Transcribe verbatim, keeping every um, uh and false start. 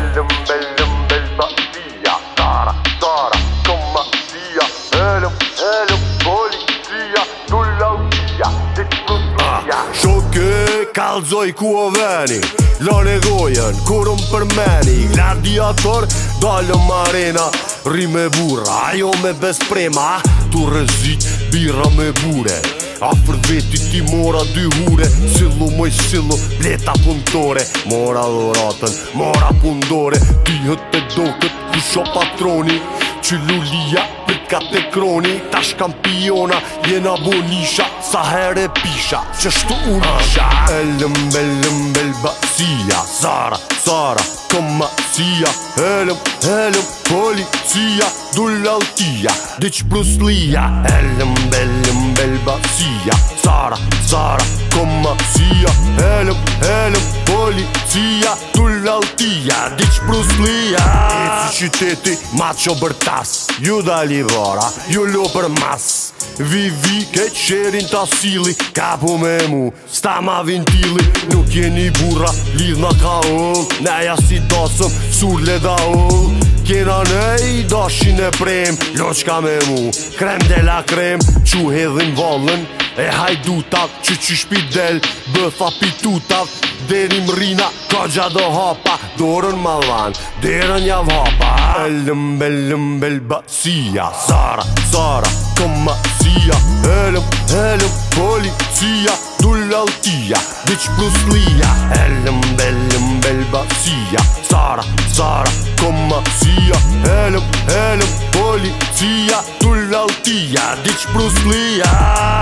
Elëm, elëm, belbatia. Sara, Sara, kommatia. Elëm, elëm, policia. Tullautia, disputlia. Shoke, kalzoj ku o veni, lane gojen, kurëm për meni. Gladiator, dalëm arena, rime burra, ajo me besprema. Tu rëzit, bira me bure, afër vetit ti mora dy hure. Sillu moj sillu, bleta puntore. Mora dhoratën, mora pundore. Tihët të dokët, kusho patroni. Qylulia, prikat e kroni. Tash kampiona, jena bonisha. Sa here pisha, qështu unisha. Elëm, elëm, belbasia. Sara, Sara, kommatia. Elëm, elëm, policia. Dullaltia, diq bruslia. Elëm, elëm, belbasia. Sara, Sara, kommatia. Elëm, elëm, policia. Dullaltia, diq bruslia. Eci qyteti, macho bërtas. Ju dali vara, ju lo për mas. Vivi ke qerin ta sili, kapu me mu, sta ma vintili. Nuk jeni burra, lidh na ka ull. Neja si dasëm, surle da ull. Kena nej, dashin e prem, loqka me mu, krem de la krem. Qu hedhin vallën, e hajdutat, që që shpidel, bëfa pitutat. Derim rina, ka gjado hapa, dorën malvan, derën jav hapa. Elëm, elëm, belbasia. Sara, Sara, kommatia. Elëm, elëm, policia. Dullaltia, diq bruslia. Elëm, elëm, belbasia. Sara, Sara, kommatia. Elëm, elëm, policia. Dullaltia, diq bruslia.